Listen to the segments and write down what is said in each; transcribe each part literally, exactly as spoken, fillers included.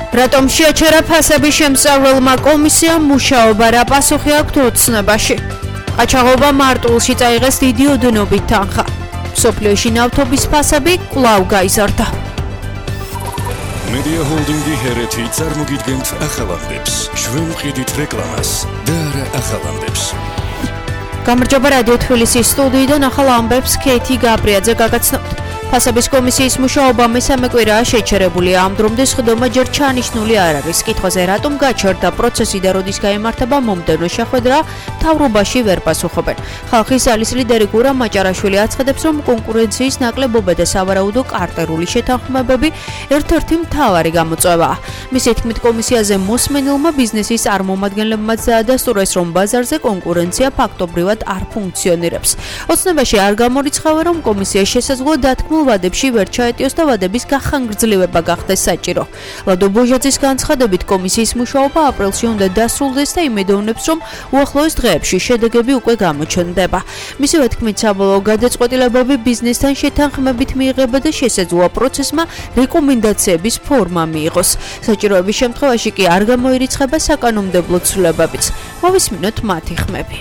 რატომ შეაჩერა ფასების შემსწავლელმა კომისიამ მუშაობა რა პასუხი აქვთ ოცნებაში? ყაჩაღობა მარტვილში წაიღეს დიდი ოდენობით თანხა. მსოფლიოში ნავთობის ფასები კვლავ გაიზარდა. Media Holding-ი ჰერეთი წარმოგიდგენთ ახალამდებს. ჩვენ ვყიდით რეკლამას და არა ახალამდებს. გამარჯობა რადიო თბილისის სტუდიიდან ახალ ამბებს ქეითი გაბრიაძე გაგაცნობთ. ფასების კომისიის მუშაობა მესამე კვირაა შეჩერებული. ამ დრომდე სხდომა ჯერ ჩანიშნული არ არის. კითხვაზე რატომ გაჩერდა პროცესი და როდის გაემართება მომდევნო შეხვედრა, მთავრობაში ვერ პასუხობენ. ხალხის ძალის ლიდერი გურამ მაჭარაშვილი აცხადებს, რომ კონკურენციის ნაკლებობა და სავარაუდო კარტერული შეთანხმებები ერთ-ერთი მთავარი გამოწვევაა. მისი თქმით, კომისიაზე მოსმენილმა ბიზნესის წარმომადგენლებმაც დაადასტურეს, რომ ბაზარზე კონკურენცია ფაქტობრივად არ ფუნქციონირებს. ოცნებაში არ გამორიცხავა, რომ კომისია შესაძლოა დათქმულ ვადებში ვერ ჩაეტიოს და ვადების გახანგრძლივება გახდეს საჭირო. ლადო ბოჟაძის განცხადებით, კომისიის მუშაობა აპრილში უნდა დასრულდეს და იმედოვნებს, რომ უახლოეს დღეებში შედეგები უკვე გამოჩნდება. მისივე თქმით, საბოლოო გადაწყვეტილებები ბიზნესთან შეთანხმებით მიიღება და შესაძლოა პროცესმა რეკომენდაციების ფორმა მიიღოს. საჭიროების შემთხვევაში კი არ გამოირიცხება საკანონმდებლო ცვლილებებიც. მოვისმინოთ მათი ხმები.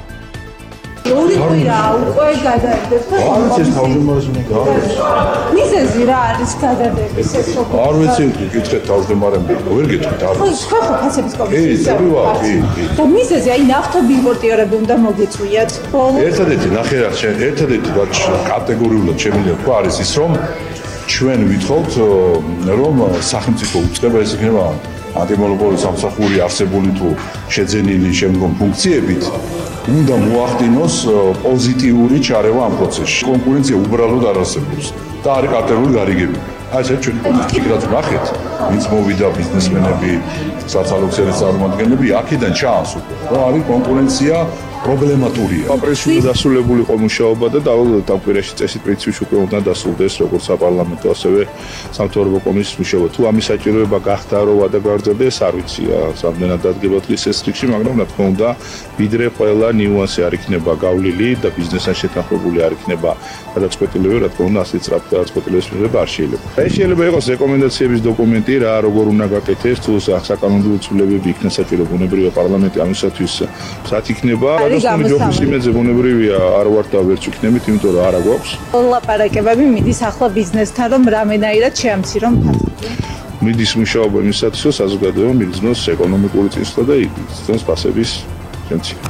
ორი კვირა უკვე გადაერდებს და არის თავმჯდომარეს მიგავს. მიზეზი რა არის გადადების ეს როგორ? არ ვიცი, გითხეთ თავმჯდომარემ, ვერ გითხეთ არ ვიცი. ხო, ხო, ფასების კომისია. კი, ვარ, კი, კი. და მიზეზი აი ნავთობი იმპორტიორები უნდა მოგეწვიათ. ერთადერთი ნახე რა, ერთადერთი რაც კატეგორიულად შემიძლია თქვა არის ის, რომ ჩვენ ვითხოვთ, რომ სახელმწიფო უწყება ეს იქნება ანტიმონოპოლური სამსახური არსებული თუ შეძენილი შემდგომ ფუნქციებით უნდა მოახდინოს პოზიტიური ჩარევა ამ პროცესში. კონკურენცია უბრალოდ არ არსებობს და არის კარტელული გარიგები. აი ეს ჩვენი პოლიტიკა რაც ნახეთ, ვინც მოვიდა ბიზნესმენები, სოციალური სფეროს წარმომადგენლები, აქედან ჩანს უკვე, რომ არის კონკურენცია პრობლემატურია. აპრილში დასრულებული იყო მუშაობა და დავალებად ამ კვირაში წესით პრინციპში უკვე უნდა დასრულდეს როგორც საპარლამენტო, ასევე სამთავრობო კომისიის მუშაობა. თუ ამის საჭიროება გახდა, რომ ვადა გააგრძელდეს, არ ვიცი, რამდენად დადგება დღის ეს რიგში, მაგრამ რა თქმა უნდა, ვიდრე ყველა ნიუანსი არ იქნება გავლილი და ბიზნესთან შეთანხმებული არ იქნება გადაწყვეტილება, რა თქმა უნდა, ასეთ სწრაფ გადაწყვეტილებას მიღება არ შეიძლება. ეს შეიძლება იყოს რეკომენდაციების დოკუმენტი, რა როგორ უნდა გაკეთდეს, თუ საკანონმდებლო ცვლილებები იქნება საჭირო, ბუნებრივია პარლამენტი ამისათვის სად იქნება. ჯოფის იმედზე ბუნებრივია არ ვარ და ვერც ვიქნებით, იმიტომ რომ არა გვაქვს. ლაპარაკებები მიდის ახლა ბიზნესთან, რომ რამენაირად შეამცირონ ფასები. მიდის მუშაობა იმისათვის, რომ საზოგადოება მიგრძნოს ეკონომიკური წინსვლა და იგრძნოს ფასების შემცირება.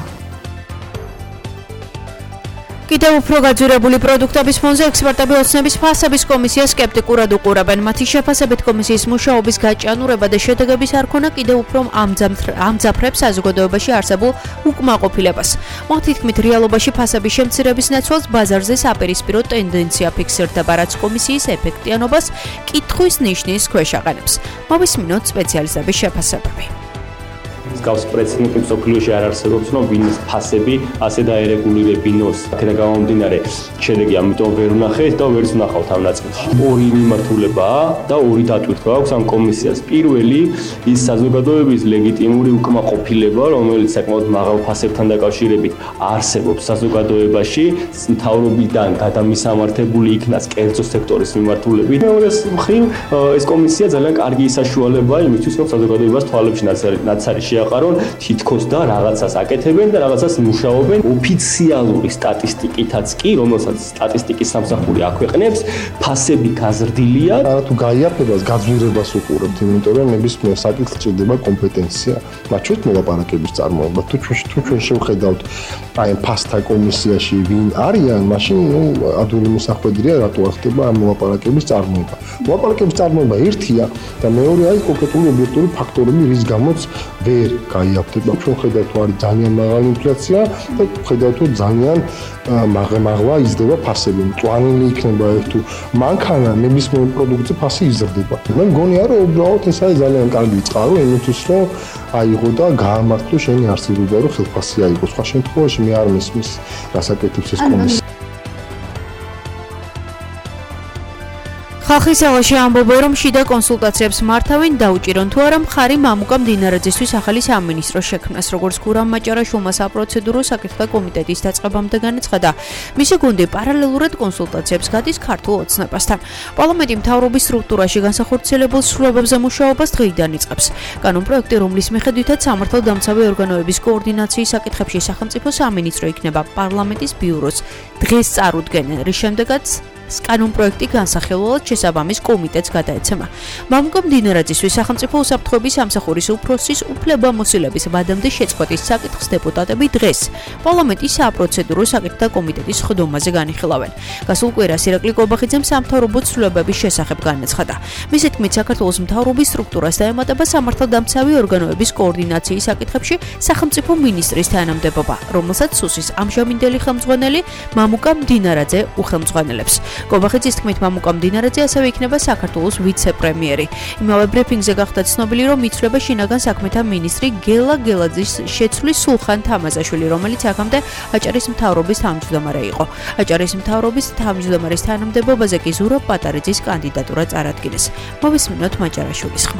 კიდევ უფრო გაძვირებული პროდუქტების ფონზე ექსპერტები ოცნების ფასების კომისიას სკეპტიკურად უყურებენ. მათი შეფასებით კომისიის მუშაობის გაჭიანურება და შედეგების არ ქონა კიდევ უფრო ამძაფრებს საზოგადოებაში არსებულ უკმაყოფილებას. მათი თქმით, რეალობაში ფასების შემცირების ნაცვლად ბაზარზე საპირისპირო ტენდენცია ფიქსირდება, რაც კომისიის ეფექტიანობას კითხვის ნიშნის ქვეშ აყენებს. მოვისმინოთ სპეციალისტების შეფასებები. გავს პრეცედენტი მსოფლიოში არ არსებობს, რომ ვინმეს ფასები ასე დაერეგულირებინოს. აქედან გამომდინარე, შედეგი ამიტომ ვერ ვნახეთ და ვერც ვნახავთ ამ ნაწილში. ორი მიმართულებაა და ორი დატვირთვა აქვს ამ კომისიას. პირველი, ის საზოგადოების ლეგიტიმური უკმაყოფილება, რომელიც საკმაოდ მაღალ ფასებთან დაკავშირებით არსებობს საზოგადოებაში, მთავრობიდან გადამისამართებული იქნას კერძო სექტორის მიმართულებით. მეორე მხრივ, ეს კომისია ძალიან კარგი საშუალებაა იმისთვის, რომ საზოგადოებას თვალებში ნაცარი შეაყარონ, თითქოს და რაღაცას აკეთებენ და რაღაცას მუშაობენ. ოფიციალური სტატისტიკითაც კი, რომელსაც სტატისტიკის სამსახური აქვეყნებს, ფასები გაზრდილია. არა თუ გაიაფებას, გაძვირებას უყურებთ, იმიტომ რომ ნებისმიერ საკითხს ჭირდება კომპეტენცია. მათ შორის მოლაპარაკების წარმოება. თუ თუ ჩვენ შევხედავთ აი ფასთა კომისიაში ვინ არიან, მაშინ ნუ ადვილი მოსახვედრია, რატო არ ხდება ამ მოლაპარაკების წარმოება. მოლაპარაკების წარმოება ერთია და მეორე არის კონკრეტული ობიექტური ფაქტორები, რის გამოც ვერ გაიაფდება. ჩვენ ხედავთ, რომ არის ძალიან მაღალი ინფლაცია და ხედავთ, რომ ძალიან მაღლა იზრდება ფასები. მწვანილი იქნება ერთ თუ მანქანა ნებისმიერ პროდუქტზე ფასი იზრდება. მე მგონია, რომ უბრალოდ ეს არის ძალიან კარგი წყარო იმისთვის, რომ აიღო და გაამართლო შენი არსებობა და რომ ხელფასი აიღო. სხვა შემთხვევაში მე არ მისმის რასაკეთებს ეს კომისია. ხალხის ელაში ამბობენ, რომ შიდა კონსულტაციებს მართავენ, დაუჭირონ თუ არა მხარი მამუკა მდინარეძისთვის ახალი სამინისტრო შექმნას, როგორც გურამ მაჭარაშვილმა საპროცედურო საკითხთა კომიტეტის დაწყებამდე განაცხადა. მისი გუნდი პარალელურად კონსულტაციებს გადის ქართულ ოცნებასთან. პარლამენტი მთავრობის სტრუქტურაში განსახორციელებულ ცვლილებებზე მუშაობას დღეიდან იწყებს. კანონპროექტი, რომლის მიხედვითაც სამართალდამცავი ორგანოების კოორდინაციის საკითხებში სახელმწიფო სამინისტრო იქნება პარლამენტის ბიუროს დღეს წარუდგენენ, რის შემდეგაც კანონპროექტი განსახილველად შესაბამის კომიტეტს გადაეცემა. მამუკა მდინარეძისთვის სახელმწიფო უსაფრთხოების სამსახურის უფროსის უფლებამოსილების ვადამდე შეწყვეტის საკითხს დეპუტატები დღეს პარლამენტის საპროცედურო საკითხთა კომიტეტის ხდომაზე განიხილავენ. გასულ კვირას ირაკლი კობახიძემ სამთავრობო ცვლილებების შესახებ განაცხადა. მისი თქმით, საქართველოს მთავრობის სტრუქტურას დაემატება სამართალდამცავი ორგანოების კოორდინაციის საკითხებში სახელმწიფო მინისტრის თანამდებობა, რომელსაც სუსის ამჟამინდელი ხელმძღვანელი მამუკა მდინარაძე უხელმძღვანელებს. კობახიძის თქმით, მამუკა მდინარაძე ასევე იქნება საქართველოს ვიცე-პრემიერი. იმავე ბრიფინგზე გახდა ცნობილი, რომ იცვლება შინაგან საქმეთა მინისტრი გელა გელაძის შეცვლის სულხან თამაზაშვილი, რომელიც აქამდე აჭარის მთავრობის თავმჯდომარე იყო. აჭარის მთავრობის თავმჯდომარის თანამდებობაზე კი ზურაბ პატარიძის კანდიდატურა წარადგინეს. მოვისმინოთ მაჭარაშვილის ხმა.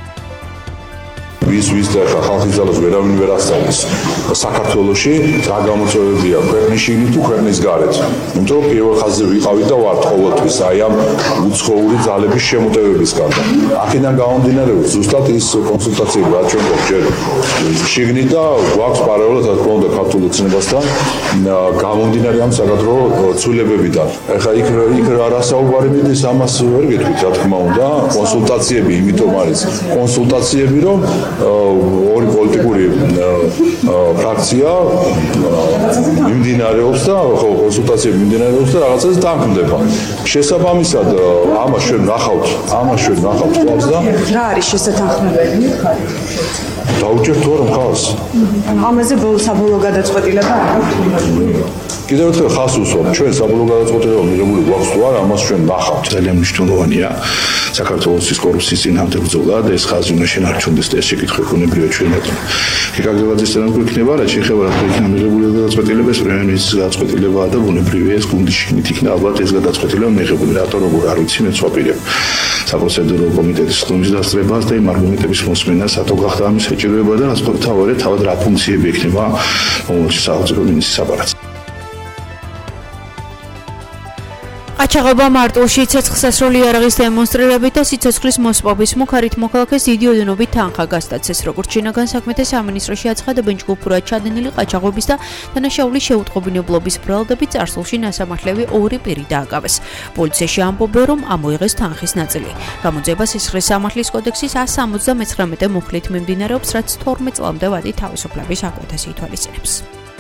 ვის ვის და ხალხის ძალას ვერავინ ვერ ასწავლის საქართველოში რა გამოწვევებია ქვეყნის შიგნით თუ ქვეყნის გარეთ. იმიტომ რომ პირველ ხაზზე ვიყავით და ვართ ყოველთვის აი ამ უცხოური ძალების შემოტევების გარდა. აქედან გამომდინარე ზუსტად ის კონსულტაციები რაც ჩვენ გვაქვს ჯერ შიგნით და გვაქვს პარალელურად რა თქმა უნდა ქართულ ოცნებასთან გამომდინარე ამ საკადრო ცვლილებებიდან. ეხლა იქ იქ რა რასაუბარი მიდის ამას ვერ გეტყვით რა თქმა უნდა კონსულტაციები იმიტომ არის კონსულტაციები რომ ორი პოლიტიკური ფრაქცია მიმდინარეობს და ხო კონსულტაციები მიმდინარეობს და რაღაცას დამკვდება. შესაბამისად ამას ჩვენ ნახავთ, ამას ჩვენ ნახავთ ყავს და რა არის შესაძახმებელი? დაუჭერთ თუ არა მხარს? ამაზე საბოლოო გადაწყვეტილება აქვს? კიდევ ერთხელ ხას უსვამთ, ჩვენ საბოლოო გადაწყვეტილება მიღებული გვაქვს თუ არა, ამას ჩვენ ნახავთ. ძალიან მნიშვნელოვანია საქართველოს კორუფციის წინააღმდეგ ბრძოლა და ეს ხაზი უნდა შენარჩუნდეს და ეს შეკითხვა უნებრივია ჩვენადან. გეგაგელაძის თანახმად იქნება რა შეიძლება რა თქმა უნდა მიღებული გადაწყვეტილება პრემიერ-მინისტრის გადაწყვეტილებაა და უნებრივია ეს გუნდის შიგნით იქნება ალბათ ეს გადაწყვეტილება მიღებული. რატო როგორ არ ვიცი მე ცვაპირებ საპროცედურო კომიტეტის ხდომის დასწრებას და იმ არგუმენტების მოსმენას რატო გახდა ამის საჭიროება და რაც თავად თავად რა ფუნქციები ექნება მომავალში სახელმწიფო მინისტრის აპარატს. აჩაღობა მარტვილში ცეცხლსასროლი იარაღის დემონსტრირებით და სიცოცხლის მოსპობის მუხარით მოქალაქეს დიდი ოდენობით თანხა გასტაცეს. როგორც შინაგან საქმეთა სამინისტროში აცხადებენ, ჯგუფურად ჩადენილი ყაჩაღობის და დანაშაულის შეუტყობინებლობის ბრალდებით წარსულში ნასამართლები ორი პირი დააკავეს. პოლიციაში ამბობენ, რომ ამოიღეს თანხის ნაწილი. გამოძიება სისხლის სამართლის კოდექსის one seventy-nine მუხლით მიმდინარეობს, რაც თორმეტ წლამდე ვადი თავისუფლების აკვეთას ითვალისწინებს.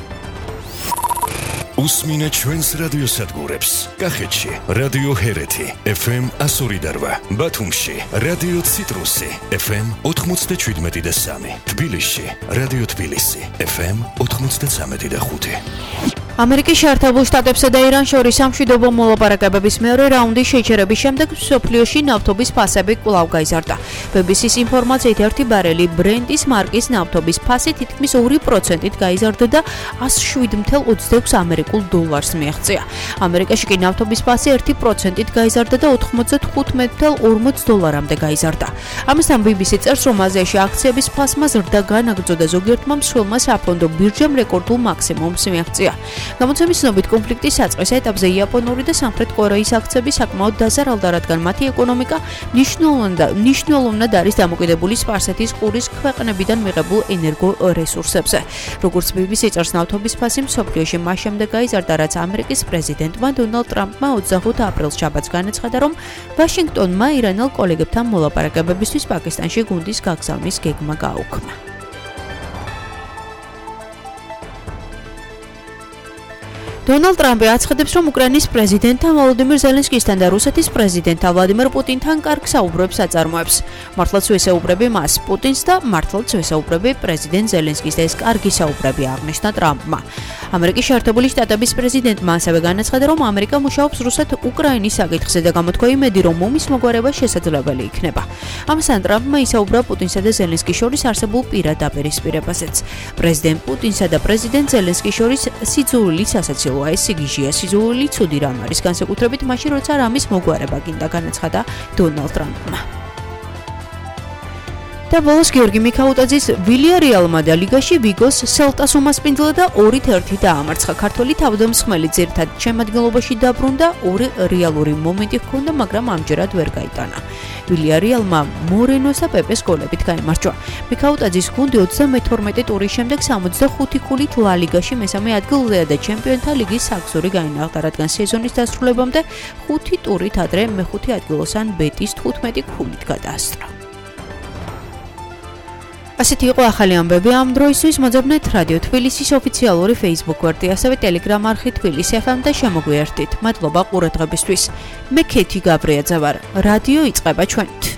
უსმინე ჩვენს რადიოსადგურებს. კახეთში რადიო ჰერეთი ეფ ემ one oh eight, ბათუმში რადიო ციტრუსი ეფ ემ ninety-seven და three, თბილისში რადიო თბილისი ეფ ემ ninety-three და five. ამერიკის შეერთებულ შტატებსა და ირანს შორის სამშვიდობო მოლაპარაკებების მეორე რაუნდის შეჩერების შემდეგ მსოფლიოში ნავთობის ფასები კვლავ გაიზარდა. ბი ბი სის ინფორმაციით ერთი ბარელი ბრენტის მარკის ნავთობის ფასი თითქმის two პროცენტით გაიზარდა და one oh seven point two six ამერიკულ დოლარს მიაღწია. ამერიკაში კი ნავთობის ფასი one პროცენტით გაიზარდა და ninety-five point two zero დოლარამდე გაიზარდა. ამასთან ბი ბი სი წერს, რომ აზიაში აქციების ფასმა ზრდა განაგრძო და ზოგიერთმა მსხვილმა საფონდო ბირჟამ რეკორდულ მაქსიმუმს მიაღწია. გამოცემის ცნობით კონფლიქტის საწყის ეტაპზე იაპონური და სამხრეთ კორეის აქციები საკმაოდ დაზარალდა, რადგან მათი ეკონომიკა მნიშვნელოვნად არის დამოკიდებული სპარსეთის ყურის ქვეყნებიდან მიღებულ ენერგორესურსებზე. როგორც ბი ბი სი წერს, ნავთობის ფასი მსოფლიოში მას შემდეგ გაიზარდა, რაც ამერიკის პრეზიდენტმა დონალდ ტრამპმა twenty-fifth აპრილს შაბათს განაცხადა, რომ ვაშინგტონმა ირანელ კოლეგებთან მოლაპარაკებებისთვის პაკისტანში გუნდის გაგზავნის გეგმა გააუქმა. დონალდ ტრამპი აცხადებს, რომ უკრაინის პრეზიდენტთან ვოლოდიმირ ზელენსკისთან და რუსეთის პრეზიდენტთან ვლადიმერ პუტინთან კარგ საუბრებს აწარმოებს. მართლაც ვესაუბრები მას პუტინს და მართლაც ვესაუბრები პრეზიდენტ ზელენსკის და ეს კარგი საუბრები აღნიშნა ტრამპმა. ამერიკის შეერთებული შტატების პრეზიდენტმა ასევე განაცხადა, რომ ამერიკა მუშაობს რუსეთ-უკრაინის საკითხზე და გამოთქვა იმედი, რომ ომის მოგვარება შესაძლებელი იქნება. ამასთან ტრამპმა ისაუბრა პუტინსა და ზელენსკის შორის არსებულ პირად დაპირისპირებაზეც. პრეზიდენტ პუტინსა და პრეზიდენტ ზელენსკის შორის სიძულვილის ასაცილო ნათელოა ეს სიგიჟეა სიზული ცუდი რამ არის განსაკუთრებით მაშინ როცა რამის მოგვარება გინდა განაცხადა დონალდ ტრამპმა და ბოლოს გიორგი მიქაუტაძის ვილიარეალმა და ლიგაში ვიგოს სელტას უმასპინძლა და ორით ერთი დაამარცხა. ქართველი თავდამსხმელი ძირითად შემადგენლობაში დაბრუნდა, ორი რეალური მომენტი ჰქონდა, მაგრამ ამჯერად ვერ გაიტანა. ვილიარეალმა მორენოს და პეპეს გოლებით გაიმარჯვა. მიქაუტაძის გუნდი ოცდამეთორმეტე ტურის შემდეგ სამოცდახუთი ქულით ლა ლიგაში მესამე ადგილზეა და ჩემპიონთა ლიგის საგზური გაინაღდა, რადგან სეზონის დასრულებამდე ხუთი ტურით ადრე მეხუთე ადგილოსან ბეტის თხუთმეტი ქულით გადაასწრო. ასეთი იყო ახალი ამბები ამ დროისთვის მოძებნეთ რადიო თბილისის ოფიციალური Facebook გვერდი, ასევე Telegram არხი თბილისი ეფ ემ და შემოგვიერთდით. მადლობა ყურადღებისთვის. მე ქეთი გაბრიაძე ვარ. რადიო იწყება ჩვენით.